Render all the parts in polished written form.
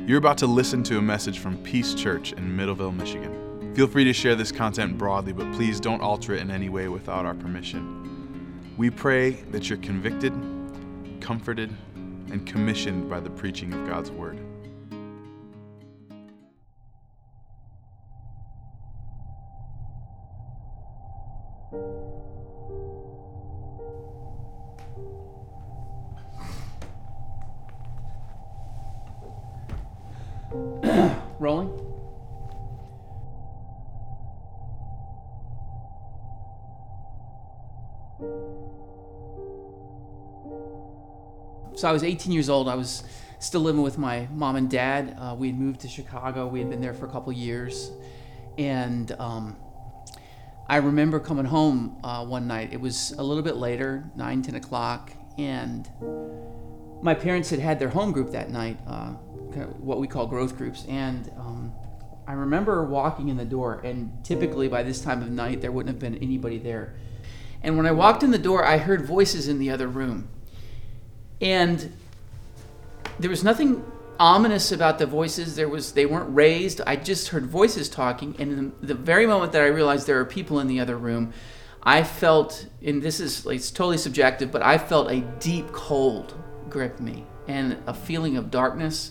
You're about to listen to a message from Peace Church in Middleville, Michigan. Feel free to share this content broadly, but please don't alter it in any way without our permission. We pray that you're convicted, comforted, and commissioned by the preaching of God's Word. Rolling. So I was 18 years old. I was still living with my mom and dad. We had moved to Chicago. We had been there for a couple years. And I remember coming home one night. It was a little bit later, 9, 10 o'clock. And my parents had had their home group that night, what we call growth groups. And I remember walking in the door, and typically by this time of night, there wouldn't have been anybody there. And when I walked in the door, I heard voices in the other room. And there was nothing ominous about the voices. They weren't raised. I just heard voices talking. And in the very moment that I realized there were people in the other room, I felt, and it's totally subjective, but I felt a deep cold grip me and a feeling of darkness.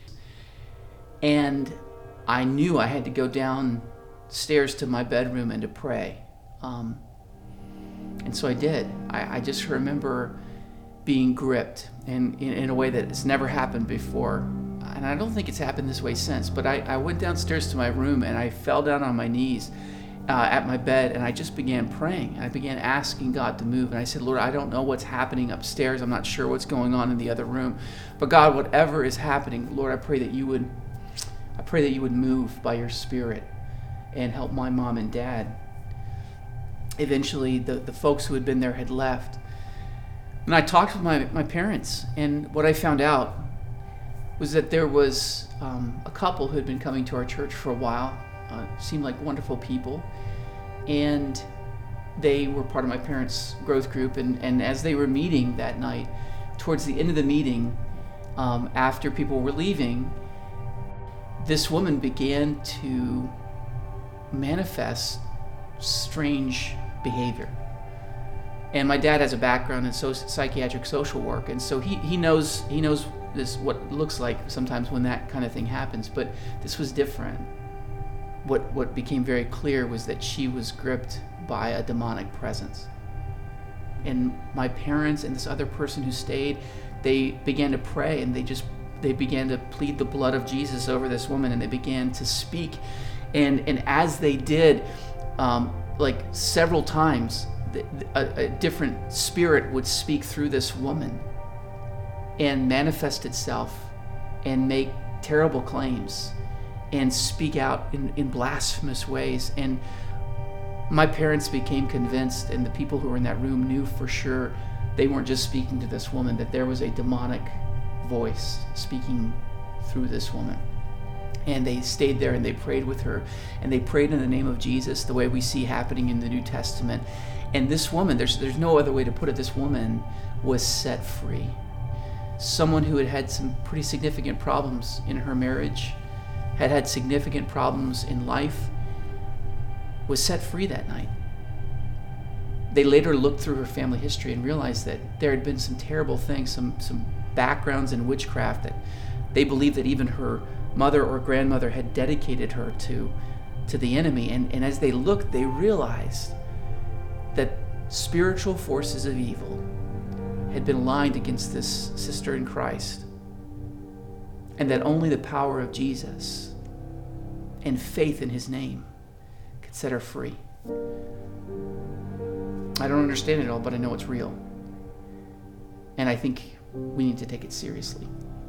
And I knew I had to go downstairs to my bedroom and to pray. And so I did. I just remember being gripped and in a way that has never happened before. And I don't think it's happened this way since, but I went downstairs to my room and I fell down on my knees at my bed, and I just began praying. I began asking God to move. And I said, Lord, I don't know what's happening upstairs. I'm not sure what's going on in the other room. But God, whatever is happening, Lord, I pray that you would move by your Spirit and help my mom and dad. Eventually, the folks who had been there had left. And I talked with my parents, and what I found out was that there was a couple who had been coming to our church for a while, seemed like wonderful people, and they were part of my parents' growth group. And as they were meeting that night, towards the end of the meeting, after people were leaving, this woman began to manifest strange behavior. And my dad has a background in psychiatric social work, and so he knows this, what it looks like sometimes when that kind of thing happens. But this was different. What became very clear was that she was gripped by a demonic presence. And my parents and this other person who stayed, they began to pray, and they began to plead the blood of Jesus over this woman, and they began to speak. And as they did, like several times, a different spirit would speak through this woman and manifest itself and make terrible claims and speak out in blasphemous ways. And my parents became convinced, and the people who were in that room knew for sure they weren't just speaking to this woman, that there was a demonic voice speaking through this woman. And they stayed there and they prayed with her, and they prayed in the name of Jesus, the way we see happening in the New Testament. And this woman, there's no other way to put it, this woman was set free. Someone who had had some pretty significant problems in her marriage, had significant problems in life, was set free that night. They later looked through her family history and realized that there had been some terrible things, some backgrounds in witchcraft, that they believed that even her mother or grandmother had dedicated her to the enemy. And as they looked, they realized that spiritual forces of evil had been aligned against this sister in Christ, and that only the power of Jesus and faith in his name could set her free. I don't understand it all, but I know it's real. And I think we need to take it seriously.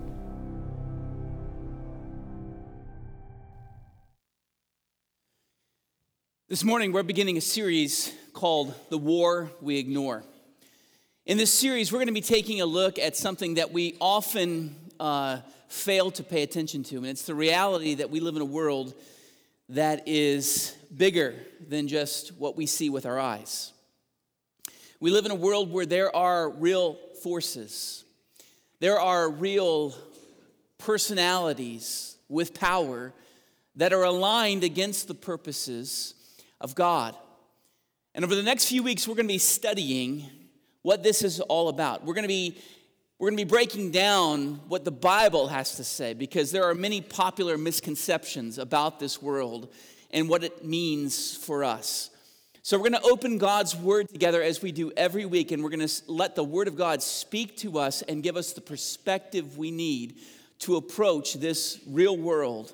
This morning, we're beginning a series called The War We Ignore. In this series, we're going to be taking a look at something that we often fail to pay attention to, and it's the reality that we live in a world that is bigger than just what we see with our eyes. We live in a world where there are real forces. There are real personalities with power that are aligned against the purposes of God. And over the next few weeks, we're going to be studying what this is all about. We're going to be breaking down what the Bible has to say, because there are many popular misconceptions about this world and what it means for us. So we're going to open God's Word together as we do every week, and we're going to let the Word of God speak to us and give us the perspective we need to approach this real world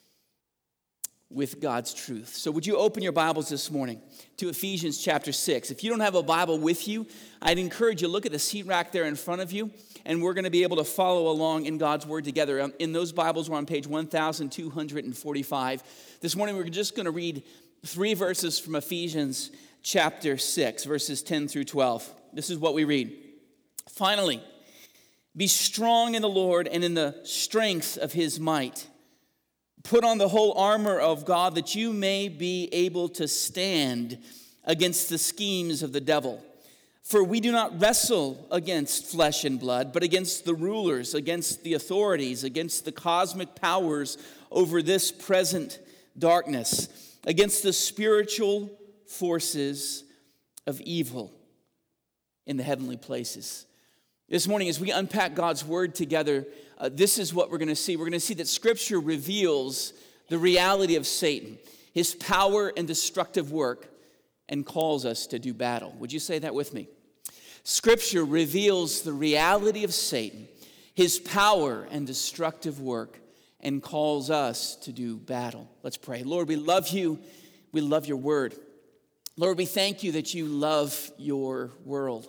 with God's truth. So would you open your Bibles this morning to Ephesians chapter 6. If you don't have a Bible with you, I'd encourage you to look at the seat rack there in front of you, and we're going to be able to follow along in God's Word together. In those Bibles, we're on page 1245. This morning, we're just going to read 3 verses from Ephesians chapter 6, verses 10 through 12. This is what we read. Finally, be strong in the Lord and in the strength of his might. Put on the whole armor of God that you may be able to stand against the schemes of the devil. For we do not wrestle against flesh and blood, but against the rulers, against the authorities, against the cosmic powers over this present darkness, against the spiritual forces of evil in the heavenly places. This morning, as we unpack God's Word together, this is what we're going to see. We're going to see that Scripture reveals the reality of Satan, his power and destructive work, and calls us to do battle. Would you say that with me? Scripture reveals the reality of Satan, his power and destructive work, and calls us to do battle. Let's pray. Lord, we love you. We love your Word. Lord, we thank you that you love your world.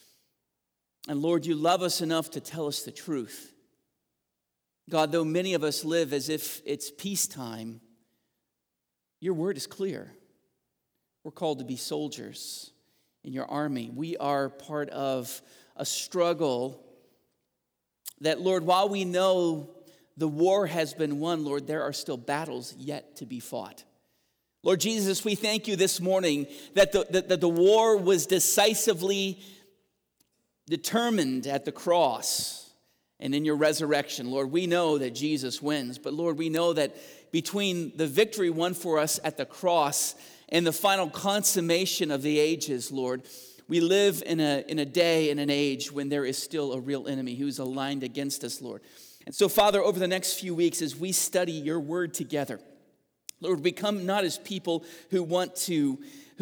And Lord, you love us enough to tell us the truth. God, though many of us live as if it's peacetime, your word is clear. We're called to be soldiers in your army. We are part of a struggle that, Lord, while we know the war has been won, Lord, there are still battles yet to be fought. Lord Jesus, we thank you this morning that the war was decisively determined at the cross and in your resurrection. Lord, we know that Jesus wins, but Lord, we know that between the victory won for us at the cross and the final consummation of the ages, Lord, we live in a day and an age when there is still a real enemy who's aligned against us, Lord. And so, Father, over the next few weeks as we study your word together, Lord, we come not as people who want to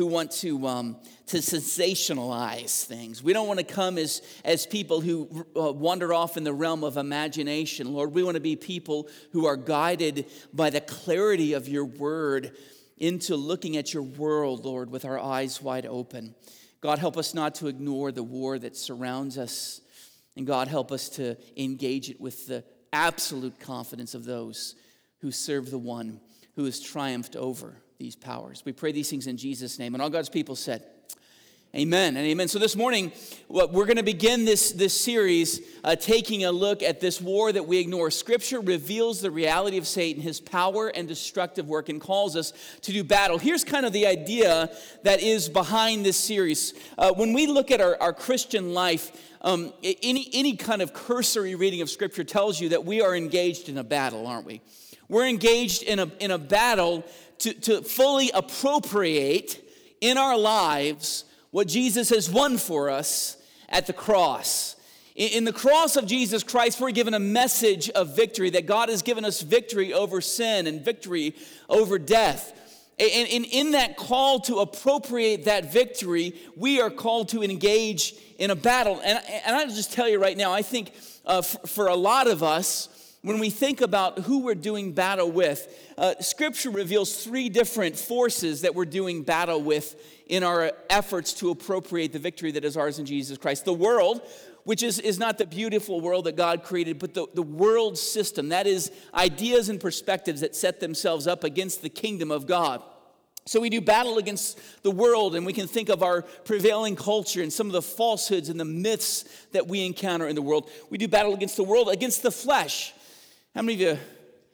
sensationalize things. We don't want to come as people who wander off in the realm of imagination. Lord, we want to be people who are guided by the clarity of your word into looking at your world, Lord, with our eyes wide open. God, help us not to ignore the war that surrounds us. And God, help us to engage it with the absolute confidence of those who serve the one who has triumphed over these powers. We pray these things in Jesus' name. And all God's people said, amen and amen. So this morning, we're going to begin this series taking a look at this war that we ignore. Scripture reveals the reality of Satan, his power and destructive work, and calls us to do battle. Here's kind of the idea that is behind this series. When we look at our Christian life, any kind of cursory reading of Scripture tells you that we are engaged in a battle, aren't we? We're engaged in a battle to fully appropriate in our lives what Jesus has won for us at the cross. In the cross of Jesus Christ, we're given a message of victory, that God has given us victory over sin and victory over death. And in that call to appropriate that victory, we are called to engage in a battle. And I'll just tell you right now, I think for a lot of us, when we think about who we're doing battle with, Scripture reveals 3 different forces that we're doing battle with in our efforts to appropriate the victory that is ours in Jesus Christ. The world, which is not the beautiful world that God created, but the world system. That is ideas and perspectives that set themselves up against the kingdom of God. So we do battle against the world, and we can think of our prevailing culture and some of the falsehoods and the myths that we encounter in the world. We do battle against the world, against the flesh. How many of you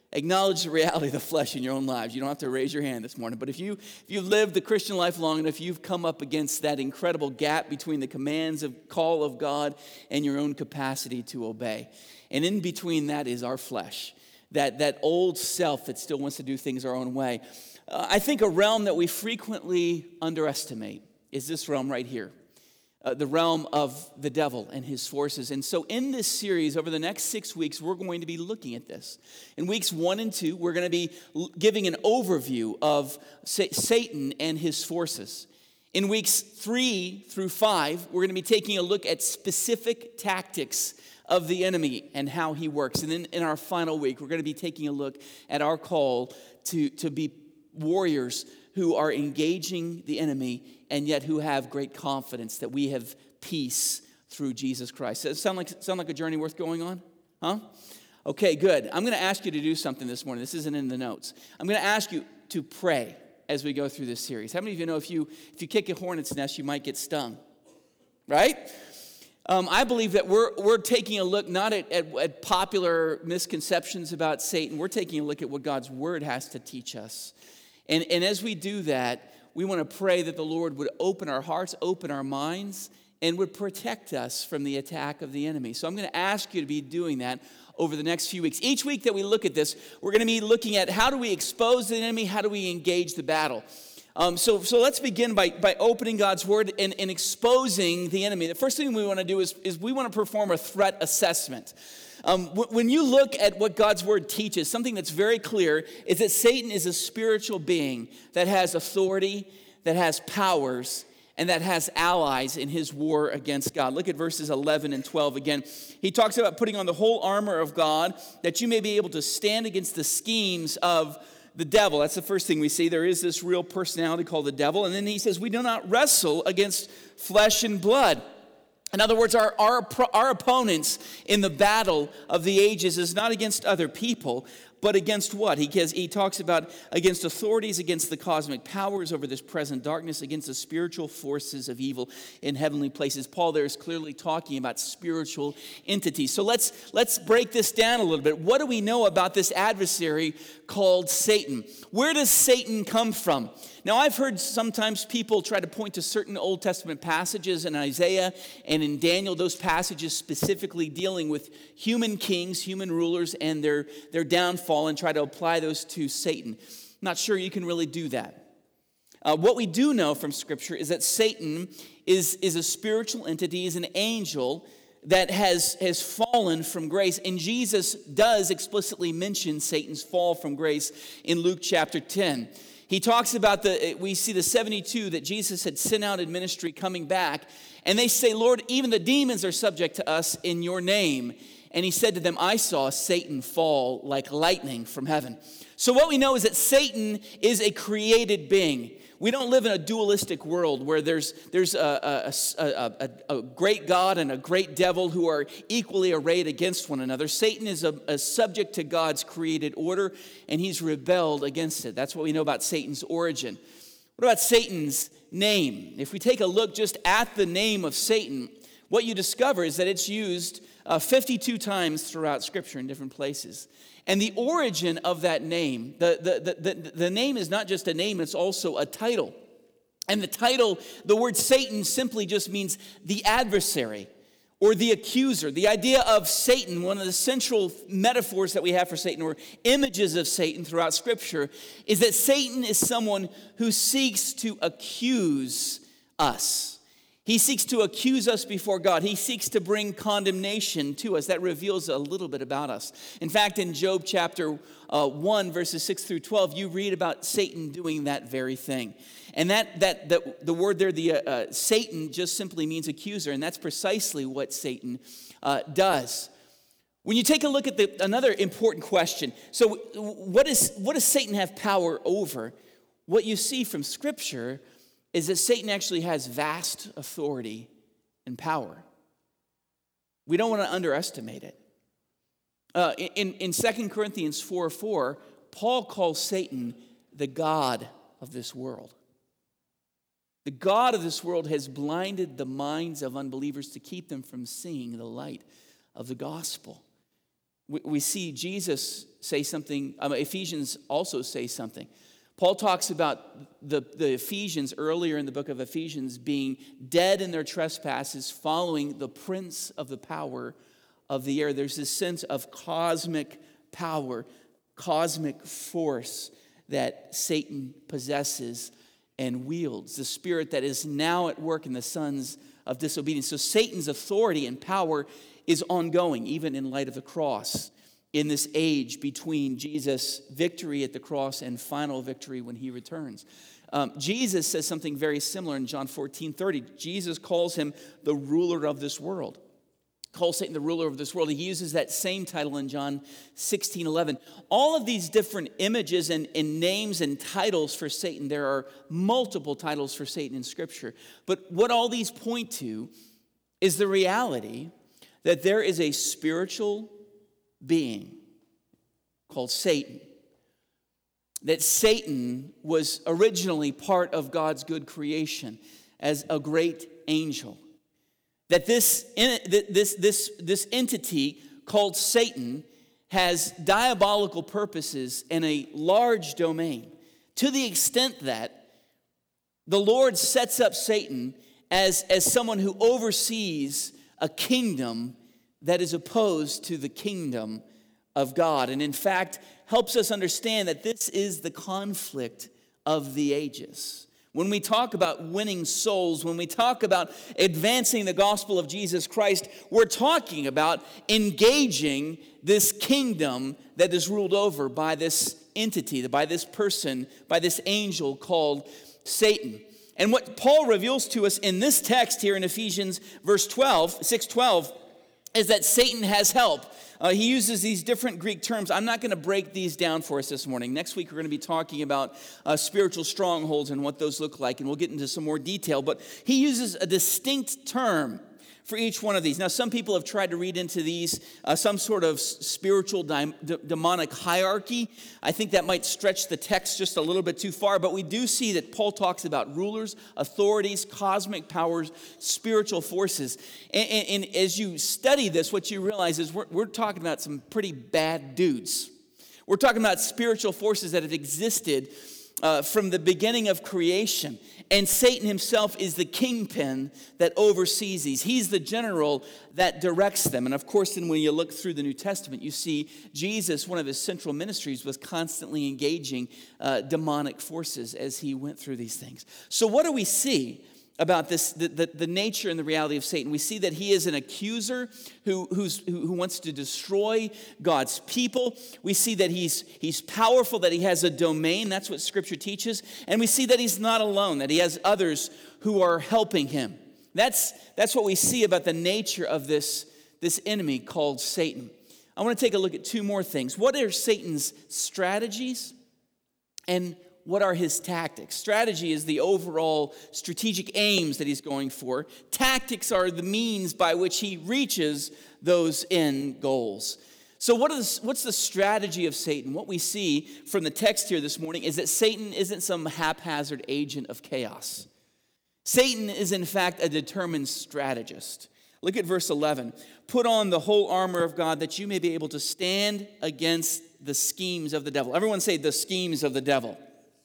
Acknowledge the reality of the flesh in your own lives. You don't have to raise your hand this morning. But if you've lived the Christian life long enough, you've come up against that incredible gap between the commands of call of God and your own capacity to obey. And in between that is our flesh, that old self that still wants to do things our own way. I think a realm that we frequently underestimate is this realm right here. The realm of the devil and his forces. And so in this series, over the next 6 weeks, we're going to be looking at this. In weeks 1 and 2, we're going to be giving an overview of Satan and his forces. In weeks 3 through 5, we're going to be taking a look at specific tactics of the enemy and how he works. And then in our final week, we're going to be taking a look at our call to be warriors who are engaging the enemy and yet who have great confidence that we have peace through Jesus Christ. Does it sound like a journey worth going on? Huh? Okay, good. I'm going to ask you to do something this morning. This isn't in the notes. I'm going to ask you to pray as we go through this series. How many of you know if you kick a hornet's nest, you might get stung? Right? I believe that we're taking a look not at popular misconceptions about Satan. We're taking a look at what God's Word has to teach us. And as we do that, we want to pray that the Lord would open our hearts, open our minds, and would protect us from the attack of the enemy. So I'm going to ask you to be doing that over the next few weeks. Each week that we look at this, we're going to be looking at how do we expose the enemy, how do we engage the battle. So let's begin by opening God's Word and exposing the enemy. The first thing we want to do is we want to perform a threat assessment. When you look at what God's Word teaches, something that's very clear is that Satan is a spiritual being that has authority, that has powers, and that has allies in his war against God. Look at verses 11 and 12 again. He talks about putting on the whole armor of God that you may be able to stand against the schemes of the devil. That's the first thing we see. There is this real personality called the devil. And then he says, we do not wrestle against flesh and blood. In other words, our opponents in the battle of the ages is not against other people, but against what? He talks about against authorities, against the cosmic powers over this present darkness, against the spiritual forces of evil in heavenly places. Paul there is clearly talking about spiritual entities. So let's break this down a little bit. What do we know about this adversary called Satan? Where does Satan come from? Now, I've heard sometimes people try to point to certain Old Testament passages in Isaiah and in Daniel, those passages specifically dealing with human kings, human rulers, and their downfall, and try to apply those to Satan. Not sure you can really do that. What we do know from Scripture is that Satan is a spiritual entity, is an angel that has fallen from grace. And Jesus does explicitly mention Satan's fall from grace in Luke chapter 10. He talks about we see the 72 that Jesus had sent out in ministry coming back. And they say, Lord, even the demons are subject to us in your name. And he said to them, I saw Satan fall like lightning from heaven. So what we know is that Satan is a created being. We don't live in a dualistic world where there's a great God and a great devil who are equally arrayed against one another. Satan is a subject to God's created order, and he's rebelled against it. That's what we know about Satan's origin. What about Satan's name? If we take a look just at the name of Satan, what you discover is that it's used 52 times throughout Scripture in different places. And the origin of that name, the name is not just a name, it's also a title. And the title, the word Satan simply just means the adversary or the accuser. The idea of Satan, one of the central metaphors that we have for Satan, or images of Satan throughout Scripture, is that Satan is someone who seeks to accuse us. He seeks to accuse us before God. He seeks to bring condemnation to us. That reveals a little bit about us. In fact, in Job chapter 1, verses 6 through 12, you read about Satan doing that very thing. And the word there, Satan, just simply means accuser, and that's precisely what Satan does. When you take a look at another important question, so what does Satan have power over? What you see from Scripture is that Satan actually has vast authority and power. We don't want to underestimate it. In 2 Corinthians 4:4, Paul calls Satan the god of this world. The god of this world has blinded the minds of unbelievers to keep them from seeing the light of the gospel. We see Jesus say something, Ephesians also say something. Paul talks about the Ephesians earlier in the book of Ephesians being dead in their trespasses, following the prince of the power of the air. There's this sense of cosmic power, cosmic force that Satan possesses and wields, the spirit that is now at work in the sons of disobedience. So Satan's authority and power is ongoing, even in light of the cross, in this age between Jesus' victory at the cross and final victory when he returns. Jesus says something very similar in John 14:30. Jesus calls him the ruler of this world. Calls Satan the ruler of this world. He uses that same title in John 16:11. All of these different images and names and titles for Satan, there are multiple titles for Satan in Scripture. But what all these point to is the reality that there is a spiritual being called Satan. That Satan was originally part of God's good creation as a great angel. That this entity called Satan has diabolical purposes in a large domain, to the extent that the Lord sets up Satan as someone who oversees a kingdom that is opposed to the kingdom of God. And in fact, helps us understand that this is the conflict of the ages. When we talk about winning souls, when we talk about advancing the gospel of Jesus Christ, we're talking about engaging this kingdom that is ruled over by this entity, by this person, by this angel called Satan. And what Paul reveals to us in this text here in Ephesians 6:12, is that Satan has help. He uses these different Greek terms. I'm not going to break these down for us this morning. Next week, we're going to be talking about spiritual strongholds and what those look like, and we'll get into some more detail. But he uses a distinct term for each one of these. Now, some people have tried to read into these some sort of spiritual demonic hierarchy. I think that might stretch the text just a little bit too far, but we do see that Paul talks about rulers, authorities, cosmic powers, spiritual forces. And as you study this, what you realize is we're talking about some pretty bad dudes. We're talking about spiritual forces that have existed from the beginning of creation. And Satan himself is the kingpin that oversees these. He's the general that directs them. And of course, then when you look through the New Testament, you see Jesus, one of his central ministries, was constantly engaging demonic forces as he went through these things. So what do we see about this, the nature and the reality of Satan? We see that he is an accuser who wants to destroy God's people. We see that he's powerful, that he has a domain. That's what Scripture teaches. And we see that he's not alone, that he has others who are helping him. That's what we see about the nature of this enemy called Satan. I want to take a look at two more things. What are Satan's strategies, and what are his tactics? Strategy is the overall strategic aims that he's going for. Tactics are the means by which he reaches those end goals. So what's the strategy of Satan? What we see from the text here this morning is that Satan isn't some haphazard agent of chaos. Satan is in fact a determined strategist. Look at verse 11. Put on the whole armor of God that you may be able to stand against the schemes of the devil. Everyone say the schemes of the devil.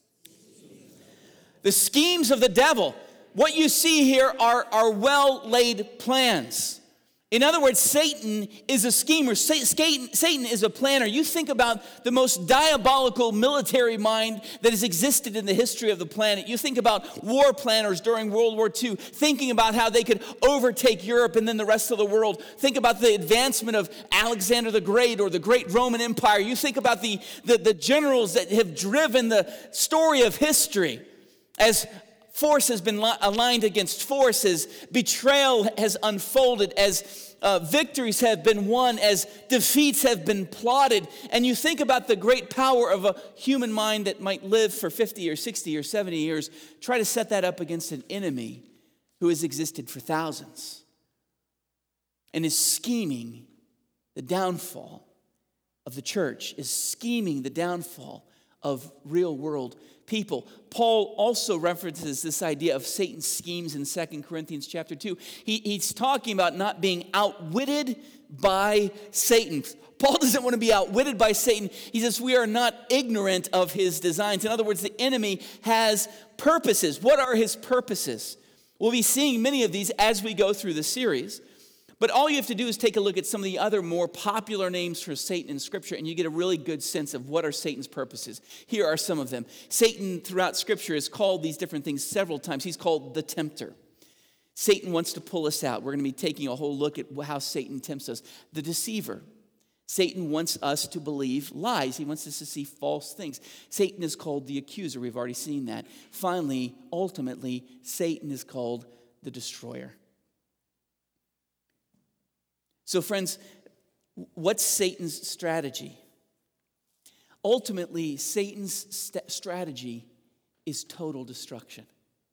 The schemes of the devil. What you see here are well-laid plans. In other words, Satan is a schemer. Satan is a planner. You think about the most diabolical military mind that has existed in the history of the planet. You think about war planners during World War II, thinking about how they could overtake Europe and then the rest of the world. Think about the advancement of Alexander the Great or the great Roman Empire. You think about the generals that have driven the story of history. As force has been aligned against force, as betrayal has unfolded, as victories have been won, as defeats have been plotted, and you think about the great power of a human mind that might live for 50 or 60 or 70 years, try to set that up against an enemy who has existed for thousands and is scheming the downfall of the church, is scheming the downfall of real world people. Paul also references this idea of Satan's schemes in 2 Corinthians chapter 2. He's talking about not being outwitted by Satan. Paul doesn't want to be outwitted by Satan. He says we are not ignorant of his designs. In other words, the enemy has purposes. What are his purposes? We'll be seeing many of these as we go through the series. But all you have to do is take a look at some of the other more popular names for Satan in Scripture, and you get a really good sense of what are Satan's purposes. Here are some of them. Satan, throughout Scripture, is called these different things several times. He's called the tempter. Satan wants to pull us out. We're going to be taking a whole look at how Satan tempts us. The deceiver. Satan wants us to believe lies. He wants us to see false things. Satan is called the accuser. We've already seen that. Finally, ultimately, Satan is called the destroyer. So, friends, what's Satan's strategy? Ultimately, Satan's strategy is total destruction.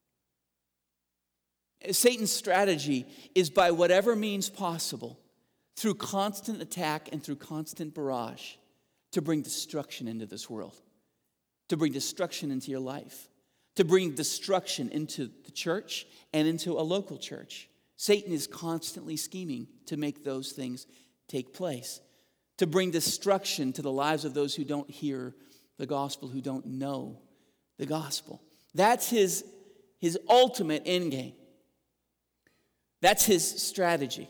Satan's strategy is by whatever means possible, through constant attack and through constant barrage, to bring destruction into this world, to bring destruction into your life, to bring destruction into the church and into a local church. Satan is constantly scheming to make those things take place, to bring destruction to the lives of those who don't hear the gospel, who don't know the gospel. That's his ultimate end game. That's his strategy.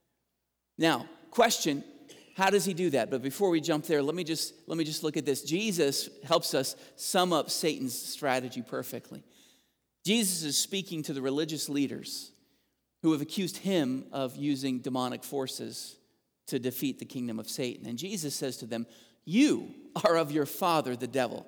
Now, question, how does he do that? But before we jump there, let me just look at this. Jesus helps us sum up Satan's strategy perfectly. Jesus is speaking to the religious leaders who have accused him of using demonic forces to defeat the kingdom of Satan. And Jesus says to them, "You are of your father, the devil.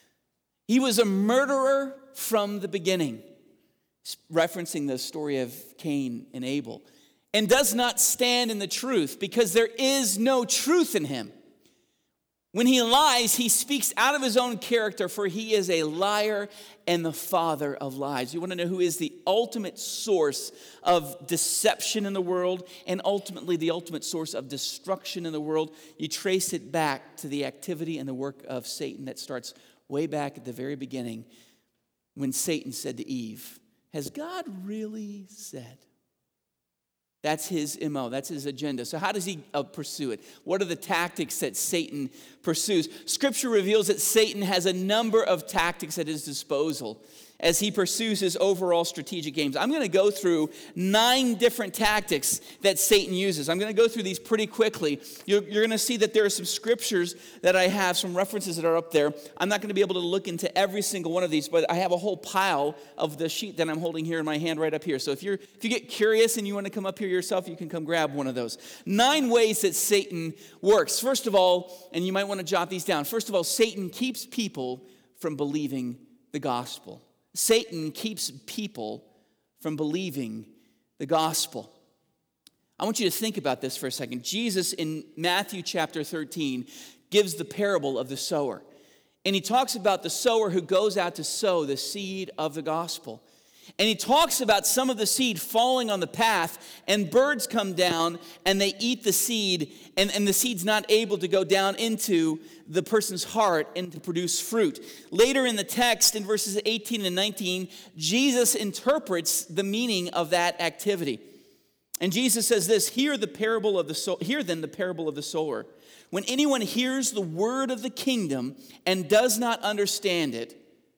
He was a murderer from the beginning," referencing the story of Cain and Abel, "and does not stand in the truth, because there is no truth in him. When he lies, he speaks out of his own character, for he is a liar and the father of lies." You want to know who is the ultimate source of deception in the world and ultimately the ultimate source of destruction in the world? You trace it back to the activity and the work of Satan that starts way back at the very beginning when Satan said to Eve, "Has God really said?" That's his MO. That's his agenda. So how does he pursue it? What are the tactics that Satan pursues? Scripture reveals that Satan has a number of tactics at his disposal as he pursues his overall strategic aims. I'm going to go through 9 different tactics that Satan uses. I'm going to go through these pretty quickly. You're going to see that there are some scriptures that I have, some references that are up there. I'm not going to be able to look into every single one of these, but I have a whole pile of the sheet that I'm holding here in my hand right up here. So if you get curious and you want to come up here yourself, you can come grab one of those. 9 ways that Satan works. First of all, and you might want to jot these down. First of all, Satan keeps people from believing the gospel. Satan keeps people from believing the gospel. I want you to think about this for a second. Jesus in Matthew chapter 13 gives the parable of the sower. And he talks about the sower who goes out to sow the seed of the gospel. And he talks about some of the seed falling on the path, and birds come down and they eat the seed, and the seed's not able to go down into the person's heart and to produce fruit. Later in the text, in verses 18 and 19, Jesus interprets the meaning of that activity. And Jesus says this, Hear then the parable of the sower. When anyone hears the word of the kingdom and does not understand it,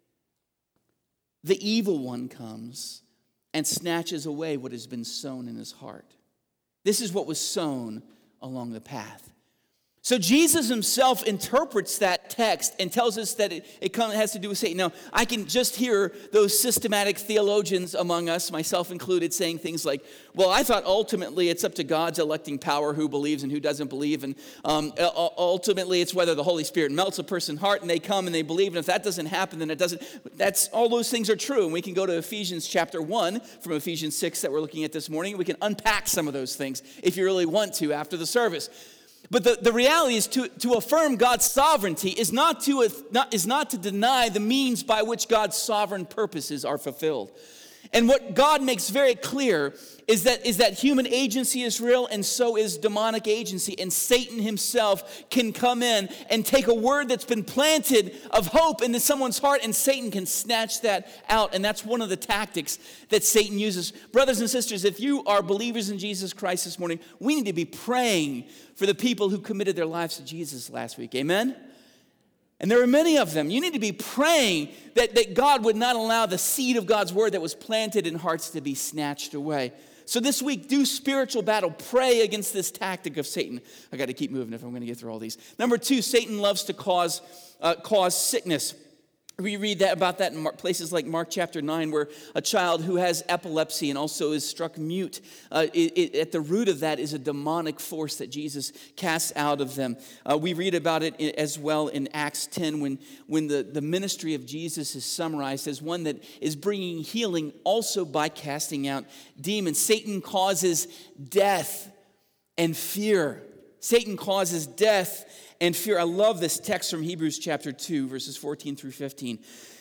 the evil one comes and snatches away what has been sown in his heart. This is what was sown along the path. So Jesus himself interprets that text and tells us that it has to do with Satan. Now, I can just hear those systematic theologians among us, myself included, saying things like, well, I thought ultimately it's up to God's electing power who believes and who doesn't believe. And ultimately it's whether the Holy Spirit melts a person's heart and they come and they believe. And if that doesn't happen, then it doesn't. All those things are true. And we can go to Ephesians chapter 1 from Ephesians 6 that we're looking at this morning. We can unpack some of those things if you really want to after the service. But the reality is to affirm God's sovereignty is not to deny the means by which God's sovereign purposes are fulfilled. And what God makes very clear is that human agency is real, and so is demonic agency. And Satan himself can come in and take a word that's been planted of hope into someone's heart, and Satan can snatch that out. And that's one of the tactics that Satan uses. Brothers and sisters, if you are believers in Jesus Christ this morning, we need to be praying for the people who committed their lives to Jesus last week. Amen? And there are many of them. You need to be praying that God would not allow the seed of God's word that was planted in hearts to be snatched away. So this week, do spiritual battle. Pray against this tactic of Satan. I got to keep moving if I'm going to get through all these. Number 2, Satan loves to cause sickness. We read about that in places like Mark chapter 9, where a child who has epilepsy and also is struck mute, at the root of that is a demonic force that Jesus casts out of them. We read about it as well in Acts 10, when the ministry of Jesus is summarized as one that is bringing healing also by casting out demons. Satan causes death and fear. Satan causes death and fear. I love this text from Hebrews chapter 2, verses 14 through 15.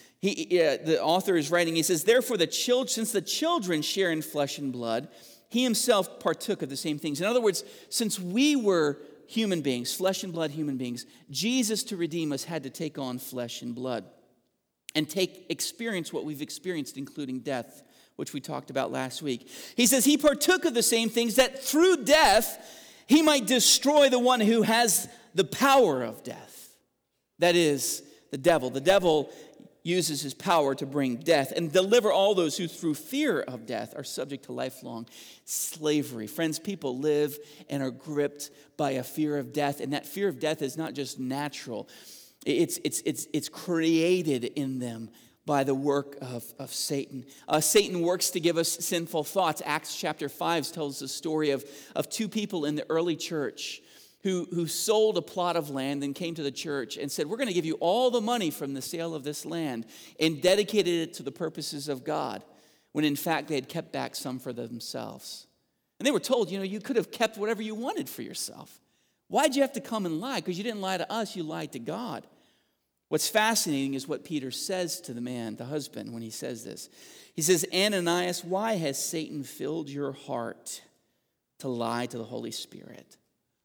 The author is writing, he says, therefore, since the children share in flesh and blood, he himself partook of the same things. In other words, since we were human beings, flesh and blood human beings, Jesus, to redeem us, had to take on flesh and blood and experience what we've experienced, including death, which we talked about last week. He says he partook of the same things, that through death he might destroy the one who has the power of death. That is, the devil. The devil uses his power to bring death and deliver all those who through fear of death are subject to lifelong slavery. Friends, people live and are gripped by a fear of death, and that fear of death is not just natural. It's created in them by the work of Satan. Satan works to give us sinful thoughts. Acts chapter 5 tells the story of 2 people in the early church who sold a plot of land and came to the church and said, we're going to give you all the money from the sale of this land, and dedicated it to the purposes of God, when in fact they had kept back some for themselves. And they were told, you could have kept whatever you wanted for yourself. Why'd you have to come and lie? Because you didn't lie to us, you lied to God. What's fascinating is what Peter says to the man, the husband, when he says this. He says, Ananias, why has Satan filled your heart to lie to the Holy Spirit?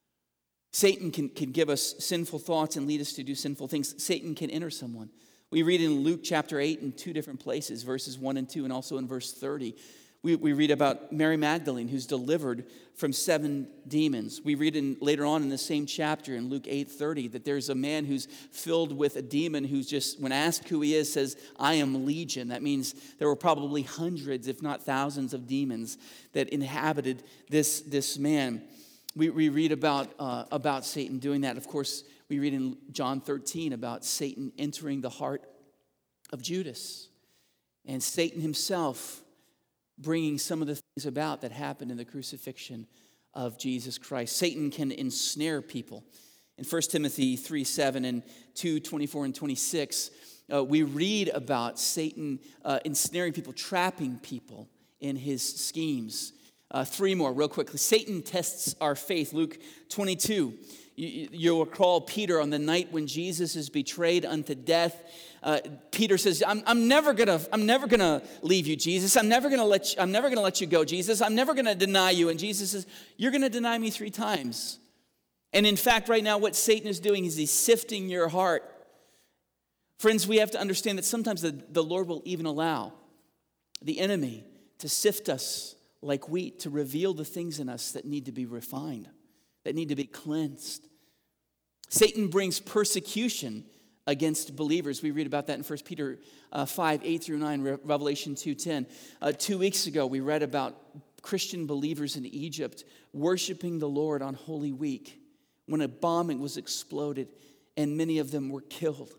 Satan can give us sinful thoughts and lead us to do sinful things. Satan can enter someone. We read in Luke chapter 8 in 2 different places, verses 1 and 2, and also in verse 30. We read about Mary Magdalene, who's delivered from 7 demons. We read later on in the same chapter in Luke 8:30 that there's a man who's filled with a demon who's just, when asked who he is, says, I am Legion. That means there were probably hundreds, if not thousands, of demons that inhabited this man. We read about Satan doing that. Of course, we read in John 13 about Satan entering the heart of Judas, and Satan himself bringing some of the things about that happened in the crucifixion of Jesus Christ. Satan can ensnare people. In 1 Timothy 3:7 and 2:24 and 26, we read about Satan ensnaring people, trapping people in his schemes. 3 more real quickly. Satan tests our faith. Luke 22. You'll recall Peter on the night when Jesus is betrayed unto death. Peter says, "I'm never gonna leave you, Jesus. I'm never gonna let you go, Jesus. I'm never gonna deny you." And Jesus says, "You're gonna deny me 3 times." And in fact, right now, what Satan is doing is he's sifting your heart. Friends, we have to understand that sometimes the Lord will even allow the enemy to sift us like wheat, to reveal the things in us that need to be refined, that need to be cleansed. Satan brings persecution against believers. We read about that in 1 Peter 5, 8 through 9, Revelation 2:10. 2 weeks ago, we read about Christian believers in Egypt worshiping the Lord on Holy Week when a bombing was exploded and many of them were killed.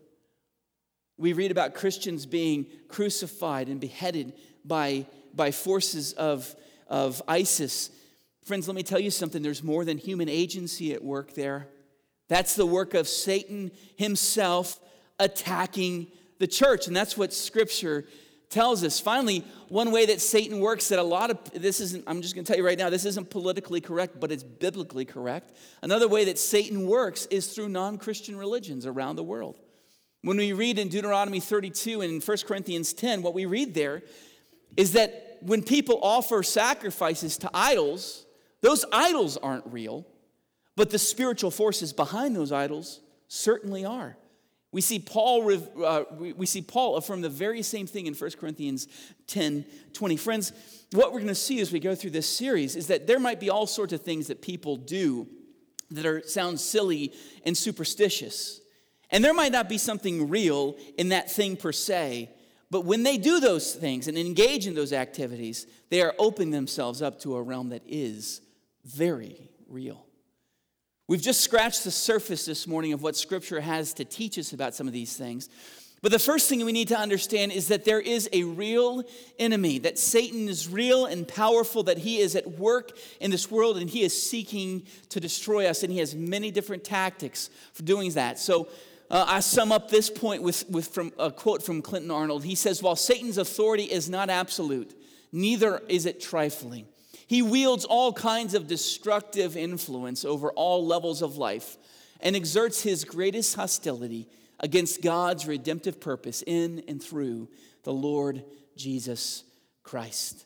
We read about Christians being crucified and beheaded by forces of ISIS. Friends, let me tell you something. There's more than human agency at work there. That's the work of Satan himself attacking the church. And that's what Scripture tells us. Finally, one way that Satan works that I'm just going to tell you right now, this isn't politically correct, but it's biblically correct. Another way that Satan works is through non-Christian religions around the world. When we read in Deuteronomy 32 and in 1 Corinthians 10, what we read there is that when people offer sacrifices to idols, those idols aren't real, but the spiritual forces behind those idols certainly are. We see Paul affirm the very same thing in 1 Corinthians 10:20. Friends, what we're going to see as we go through this series is that there might be all sorts of things that people do that sound silly and superstitious. And there might not be something real in that thing per se, but when they do those things and engage in those activities, they are opening themselves up to a realm that is very real. We've just scratched the surface this morning of what Scripture has to teach us about some of these things. But the first thing we need to understand is that there is a real enemy, that Satan is real and powerful, that he is at work in this world and he is seeking to destroy us, and he has many different tactics for doing that. So I sum up this point with a quote from Clinton Arnold. He says, "While Satan's authority is not absolute, neither is it trifling. He wields all kinds of destructive influence over all levels of life and exerts his greatest hostility against God's redemptive purpose in and through the Lord Jesus Christ."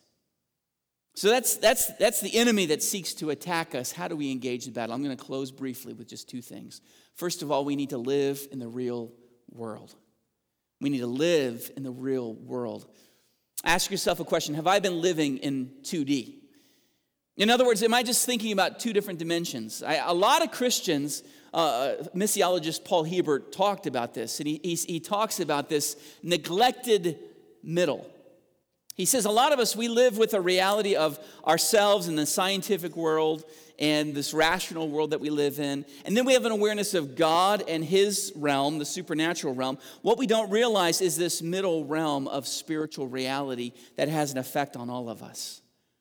So that's the enemy that seeks to attack us. How do we engage the battle? I'm going to close briefly with just two things. First of all, we need to live in the real world. We need to live in the real world. Ask yourself a question: have I been living in 2D? In other words, am I just thinking about two different dimensions? A lot of Christians, missiologist Paul Hebert talked about this, and he talks about this neglected middle. He says a lot of us, we live with a reality of ourselves in the scientific world and this rational world that we live in. And then we have an awareness of God and his realm, the supernatural realm. What we don't realize is this middle realm of spiritual reality that has an effect on all of us.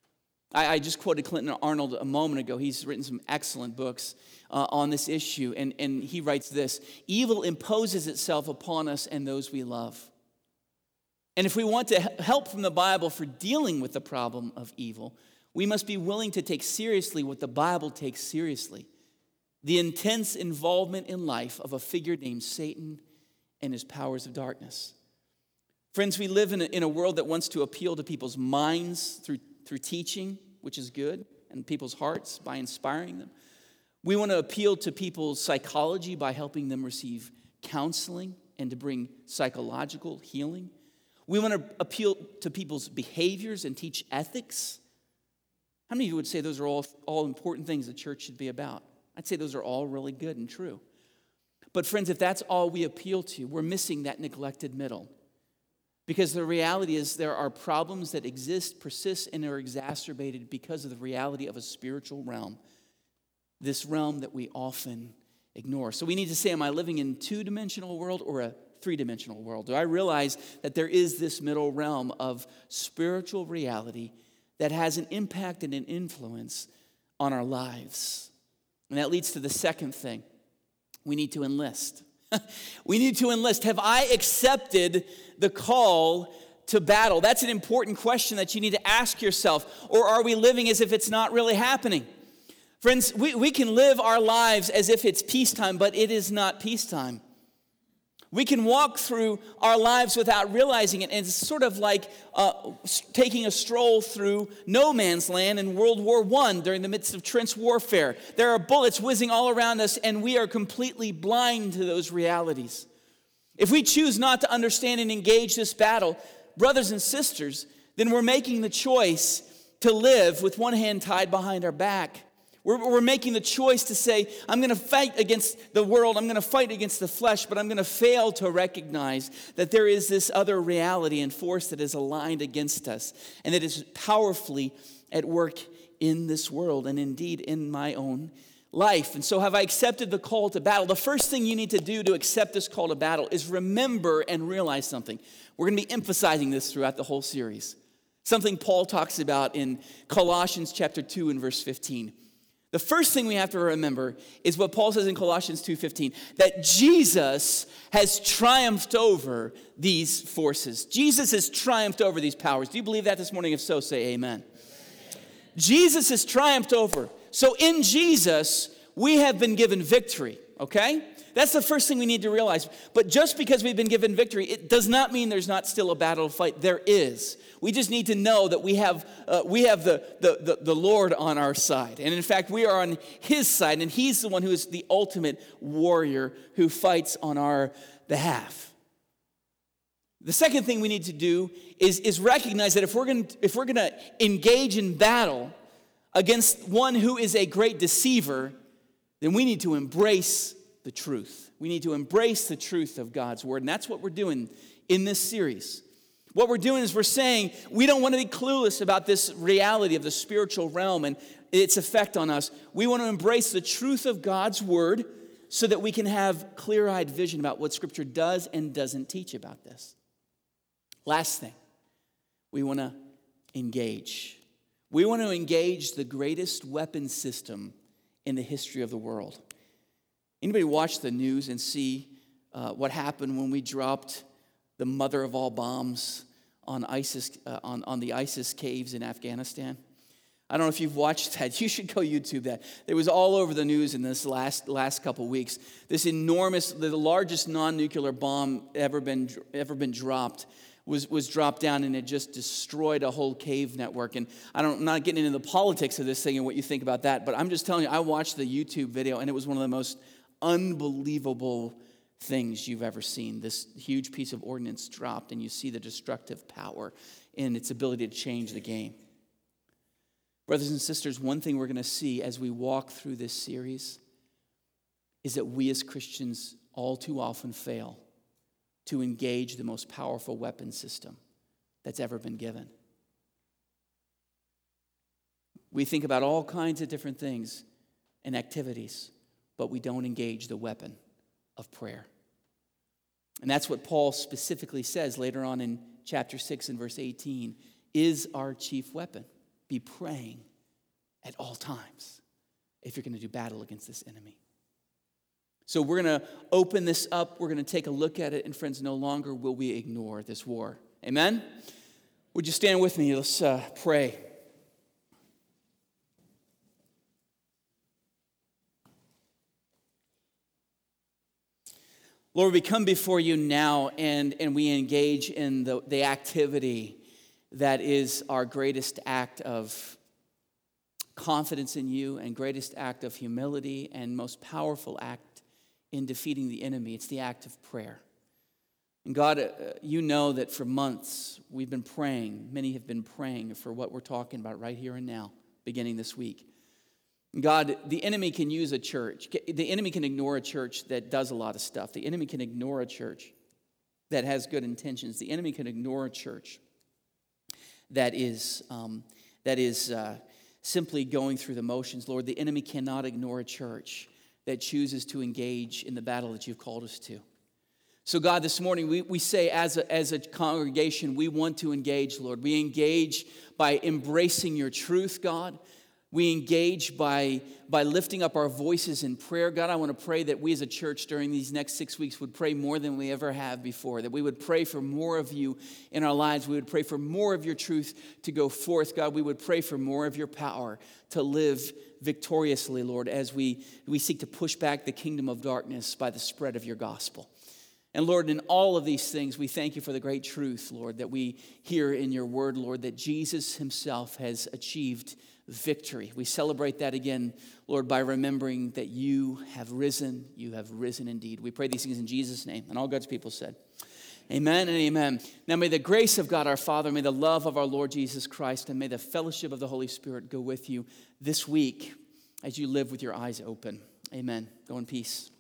I just quoted Clinton Arnold a moment ago. He's written some excellent books on this issue. And he writes this: "Evil imposes itself upon us and those we love. And if we want to help from the Bible for dealing with the problem of evil, we must be willing to take seriously what the Bible takes seriously: the intense involvement in life of a figure named Satan and his powers of darkness." Friends, we live in a world that wants to appeal to people's minds through teaching, which is good, and people's hearts by inspiring them. We want to appeal to people's psychology by helping them receive counseling and to bring psychological healing. We want to appeal to people's behaviors and teach ethics. How many of you would say those are all important things the church should be about? I'd say those are all really good and true. But friends, if that's all we appeal to, we're missing that neglected middle. Because the reality is there are problems that exist, persist, and are exacerbated because of the reality of a spiritual realm. This realm that we often ignore. So we need to say, am I living in a two-dimensional world or a three-dimensional world? Do I realize that there is this middle realm of spiritual reality that has an impact and an influence on our lives? And that leads to the second thing. We need to enlist. We need to enlist. Have I accepted the call to battle? That's an important question that you need to ask yourself. Or are we living as if it's not really happening? Friends, we can live our lives as if it's peacetime, but it is not peacetime. We can walk through our lives without realizing it. And it's sort of like taking a stroll through no man's land in World War I during the midst of trench warfare. There are bullets whizzing all around us, and we are completely blind to those realities. If we choose not to understand and engage this battle, brothers and sisters, then we're making the choice to live with one hand tied behind our back. We're making the choice to say, I'm going to fight against the world, I'm going to fight against the flesh, but I'm going to fail to recognize that there is this other reality and force that is aligned against us and that is powerfully at work in this world and indeed in my own life. And so have I accepted the call to battle? The first thing you need to do to accept this call to battle is remember and realize something. We're going to be emphasizing this throughout the whole series. Something Paul talks about in Colossians chapter 2 and verse 15. The first thing we have to remember is what Paul says in Colossians 2:15, that Jesus has triumphed over these forces. Jesus has triumphed over these powers. Do you believe that this morning? If so, say amen. Jesus has triumphed over. So in Jesus, we have been given victory. okay? That's the first thing we need to realize. But just because we've been given victory, it does not mean there's not still a battle to fight. There is. We just need to know that we have the Lord on our side. And in fact, we are on his side, and he's the one who is the ultimate warrior who fights on our behalf. The second thing we need to do is recognize that if we're going to engage in battle against one who is a great deceiver, then we need to embrace the truth. We need to embrace the truth of God's word. And that's what we're doing in this series. What we're doing is we're saying we don't want to be clueless about this reality of the spiritual realm and its effect on us. We want to embrace the truth of God's word so that we can have clear-eyed vision about what Scripture does and doesn't teach about this. Last thing, we want to engage. We want to engage the greatest weapon system in the history of the world. Anybody watch the news and see what happened when we dropped the mother of all bombs on ISIS on the ISIS caves in Afghanistan? I don't know if you've watched that. You should go YouTube that. It was all over the news in this last couple weeks. This enormous, the largest non-nuclear bomb ever been dropped was dropped down, and it just destroyed a whole cave network. And I'm not getting into the politics of this thing and what you think about that, but I'm just telling you, I watched the YouTube video, and it was one of the most unbelievable things you've ever seen. This huge piece of ordnance dropped, and you see the destructive power in its ability to change the game. Brothers and sisters, one thing we're going to see as we walk through this series is that we as Christians all too often fail to engage the most powerful weapon system that's ever been given. We think about all kinds of different things and activities, but we don't engage the weapon of prayer. And that's what Paul specifically says later on in chapter 6 and verse 18, is our chief weapon. Be praying at all times if you're going to do battle against this enemy. So we're going to open this up. We're going to take a look at it. And friends, no longer will we ignore this war. Amen? Would you stand with me? Let's pray. Lord, we come before you now and we engage in the activity that is our greatest act of confidence in you and greatest act of humility and most powerful act in defeating the enemy. It's the act of prayer. And God, you know that for months we've been praying. Many have been praying for what we're talking about right here and now, beginning this week. God, the enemy can use a church. The enemy can ignore a church that does a lot of stuff. The enemy can ignore a church that has good intentions. The enemy can ignore a church that is simply going through the motions. Lord, the enemy cannot ignore a church that chooses to engage in the battle that you've called us to. So God, this morning we say as a congregation, we want to engage, Lord. We engage by embracing your truth, God. We engage by lifting up our voices in prayer. God, I want to pray that we as a church during these next 6 weeks would pray more than we ever have before, that we would pray for more of you in our lives. We would pray for more of your truth to go forth. God, we would pray for more of your power to live victoriously, Lord, as we seek to push back the kingdom of darkness by the spread of your gospel. And Lord, in all of these things, we thank you for the great truth, Lord, that we hear in your word, Lord, that Jesus himself has achieved victory. We celebrate that again, Lord, by remembering that you have risen indeed. We pray these things in Jesus' name. And all God's people said, amen and amen. Now may the grace of God our Father, may the love of our Lord Jesus Christ, and may the fellowship of the Holy Spirit go with you this week as you live with your eyes open. Amen. Go in peace.